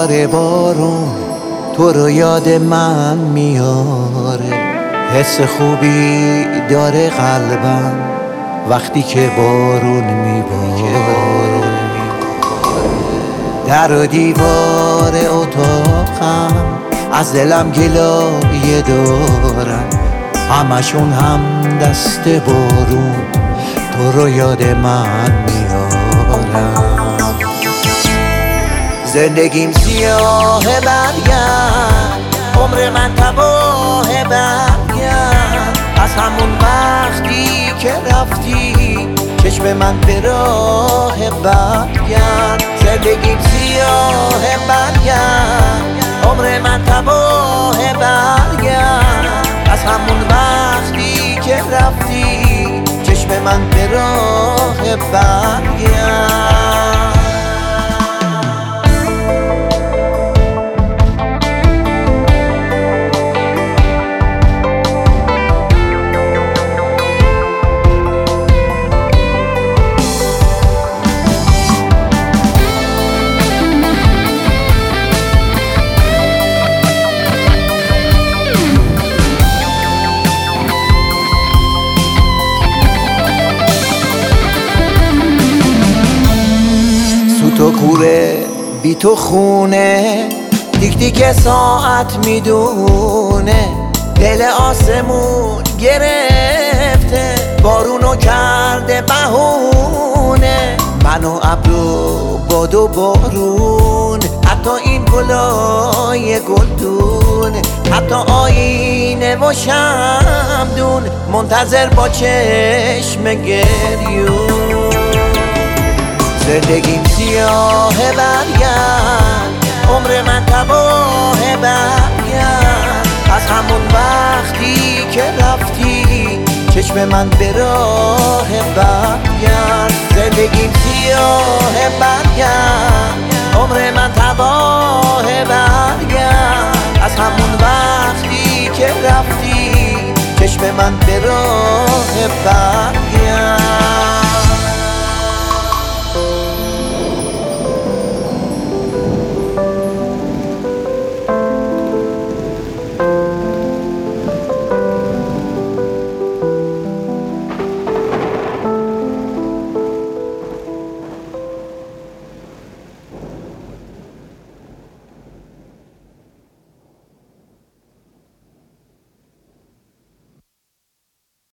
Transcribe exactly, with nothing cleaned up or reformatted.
بار بارون تو رو یاد من میاره، حس خوبی داره قلبم وقتی که بارون میباره. در و دیوار اتاقم از دلم گلایه دارم، همشون هم دست بارون تو رو یاد من میارم. زندگیم سیاه برگرد، عمر من تباه برگرد، از همون وقتی که رفتی چشم من به راه برگرد. زندگیم سیاه برگرد، عمر من تباه برگرد، از همون وقتی که رفتی چشم من به راه برگرد. تو کوره بی تو خونه، دیک دیک ساعت میدونه، دل آسمون گرفته بارونو کرده بهونه. من و ابرو باد و بارون، حتی این گلای گلدون، حتی آینه و شمدون منتظر با چشم گریون. زندگیم سیاه برگرد، عمر من تباه برگرد، از همون وقتی که رفتی چشم من به راه برگرد. زندگیم سیاه برگرد، عمر من تباه برگرد، از همون وقتی که رفتی چشم من به راه برگرد.